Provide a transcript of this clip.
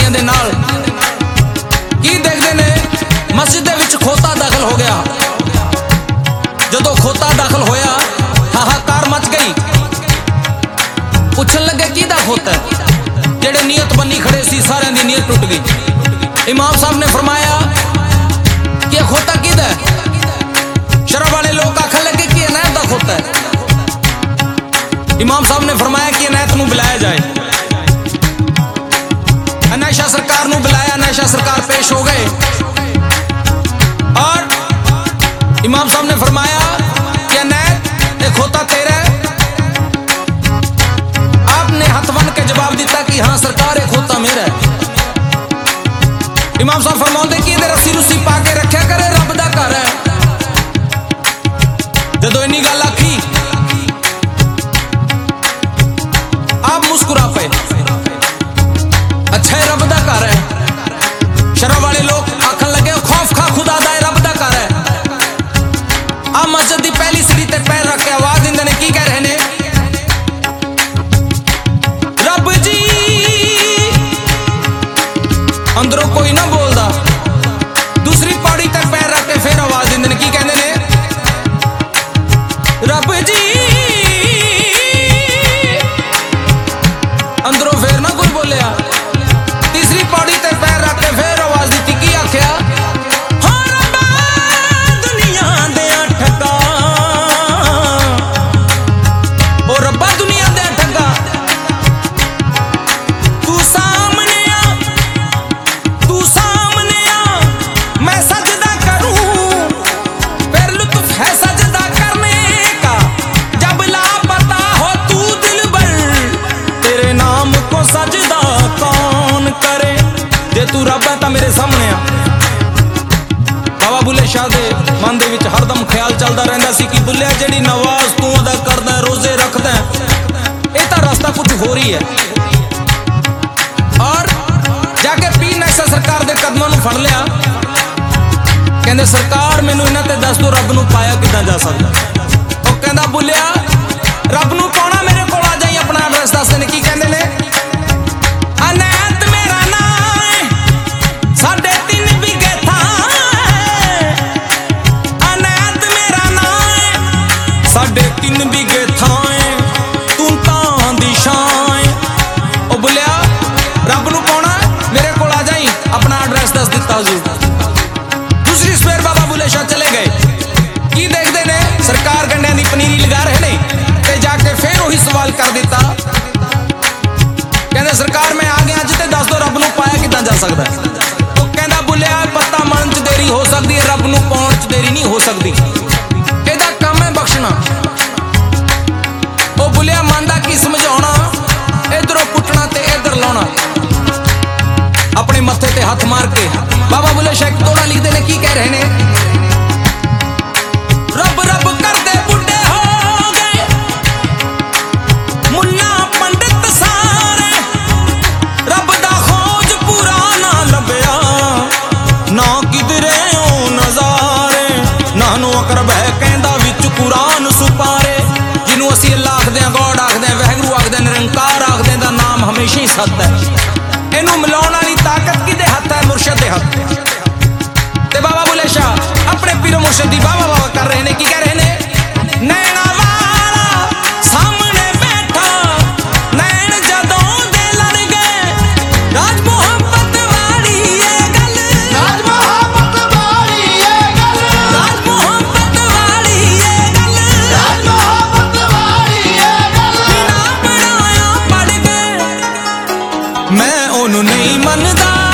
सिपाहियों के नाल की देखते ने मस्जिद विच खोता दाखिल हो गया। जदों खोता दाखिल होया हाहाकार मच गई। पूछन लगे किहदा खोता है? जेड़े नीयत बनी खड़े सी सारियां दी नीयत टुट गई। इमाम साहब ने फरमाया कि खोता किहदा है? शराब वाले लोग आखन लगे कि इनायत दा खोता है। इमाम साहब ने फरमाया कि इनायत नूं बुलाया जाए। अनायत शाह सरकार नूं बुलाया। अनायत शाह सरकार पेश हो गए और इमाम साहब ने फरमाया कि अनायत ये खोता तेरा है। आपने हाथ बन के जवाब दिता कि हाँ सरकार ये खोता मेरा है। इमाम साहब फरमाते कि ये रस्सी रुस्सी पा के रखा करे, रब दा घर है। जदों इन्नी गल आखी आप मुस्कुरा पे। अच्छा रब दा घर है। शराब वाले लोग आखन लगे खौफ खा खुदा दा रब दा घर है। आ मस्जिद दी पहली सीढ़ी ते पैर रख के आवाज दिंदे ने की कह रहे ने? रब जी। अंदरों कोई ना बोलदा। दूसरी पौड़ी ते पैर रख के फिर आवाज दिंदे ने की कहंदे ने? रब जी। अंदरों फिर ना कोई बोलिया। तीसरी पौड़ी ते पैर रख के फिर आवाज दी की आख्या? हाँ रब्बा दुनिया दे ठगा। ओ रब्बा दुनिया दे ठगा तू सामने आ, तू सामने आ। मैं सजदा करूं फिर लुत्फ है सजदा करने का। जब लापता हो तू दिलबर तेरे नाम को सजदा कौन करे? जे तू रब है तो मेरे सामने आ। बाबा बुले शाह दे मन दे विच हरदम ख्याल चलदा रहिंदा सी कि बुलिया जेड़ी नवाज तू अदा करदा है, रोजे रखदा है, ये तो रास्ता कुछ हो रही है। और जाके पीर नायक सरकार दे कदमां नूं फड़ लिया। कहंदे सरकार मैनू इन्हां ते दस दो रब नूं पाया किदां जा सकदा? ओ कहंदा बुलिया रब नूं पाउणा मेरे कोल आ जाई, अपना एड्रेस दस देने। की कहंदे ने? अनायत मेरा नाम है, 3.5 बीघे थां है। अनायत मेरा नाम है, 3.5 बीघे थां है। तू तां दी शान है। ओ बुलिया रब नूं पाउणा मेरे कोल आ जाई, अपना एड्रेस दस दिता हजूर। दूसरी सवेर बाबा बुले शाह चले गए। की देखते ने? सरकार गंढियां दी पनीरी लगा रहे ने ते जाके फिर वही सवाल कर दिता। कहंदे सरकार मैं आ गया, अज ते दस दो रब नूं पाया किदां जा सकदा है? तो कहंदा बुलिया पत्ता मन च देरी हो सकदी है, रब नूं पाउण च देरी नहीं हो सकदी। एदा काम है बख्शना। ओ बुलिया मन दा की समझाउणा, इधरों पुट्टना ते इधर लाउणा। अपने मत्थे ते हथ मार के बाबा बुले शाह एक तोड़ा लिखते ने। की कह रहे ने? रब रब करदे बुढ़े हो गए मुन्ना पंडित सारे। रब दा खोज पूरा ना लभया, ना किधरे ओ नजारे। नानो अकरब है कहंदा विच कुरान सुपारे। जिन्हों असीं अल्लाह आखदे हां, गॉड आखदे हां, वैगुरू आखदे हां, निरंकार आखदे हां, दा नाम हमेशा ही सत्य है। इनू मिलाउण वाली ताकत किहदे हत्थ है? मुर्शद दे हत्थ। ते बाबा बुले शाह अपने पीरो मुर्शद दी बाबा बाबा कर रहे ने। की कह रहे ने? नैना वाला सामने बैठा, नैन जदों दे लड़ गए। राज मोहब्बत वाली ये गल, राज मोहब्बत वाली ये गल, राज मोहब्बत वाली ये गल, राज मोहब्बत वाली ये गल। बिना पढ़ाया पढ़ गए मैं ओनू नहीं मनदा।